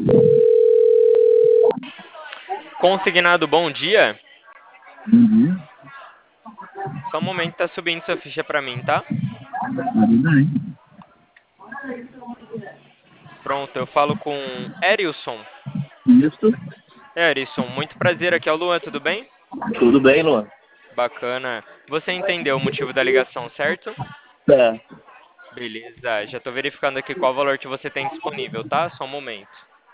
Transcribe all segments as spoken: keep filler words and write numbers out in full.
Consignado, bom dia. Uhum. Só um momento, tá subindo sua ficha pra mim, tá? Tudo bem. Pronto, eu falo com Erilson. Isso. Erilson, muito prazer, aqui é o Luan, tudo bem? Tudo bem, Luan? Bacana. Você entendeu o motivo da ligação, certo? É. Beleza, já tô verificando aqui qual valor que você tem disponível, tá? Só um momento.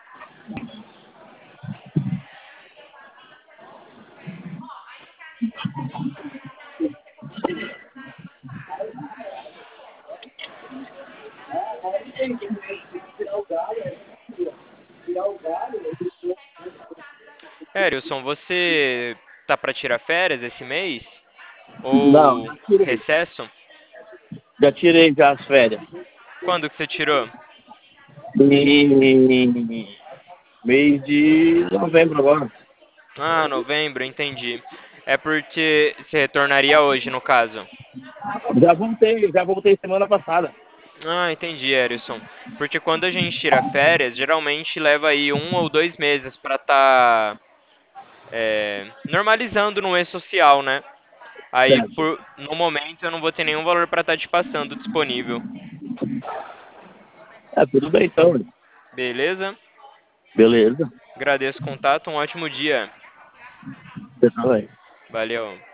Erilson, você tá pra tirar férias esse mês? Não, Ou já tirei. recesso? Já tirei já as férias. Quando que você tirou? E mês de novembro agora. Ah, novembro, entendi. É porque você retornaria hoje, no caso. Já voltei, já voltei semana passada. Ah, entendi, Erison. Porque quando a gente tira férias, geralmente leva aí um ou dois meses para estar normalizando no e-social, né? Aí, Certo. por, no momento, eu não vou ter nenhum valor para estar te passando disponível. É, tudo bem então. Beleza? Beleza. Agradeço o contato, um ótimo dia. Você também. Valeu.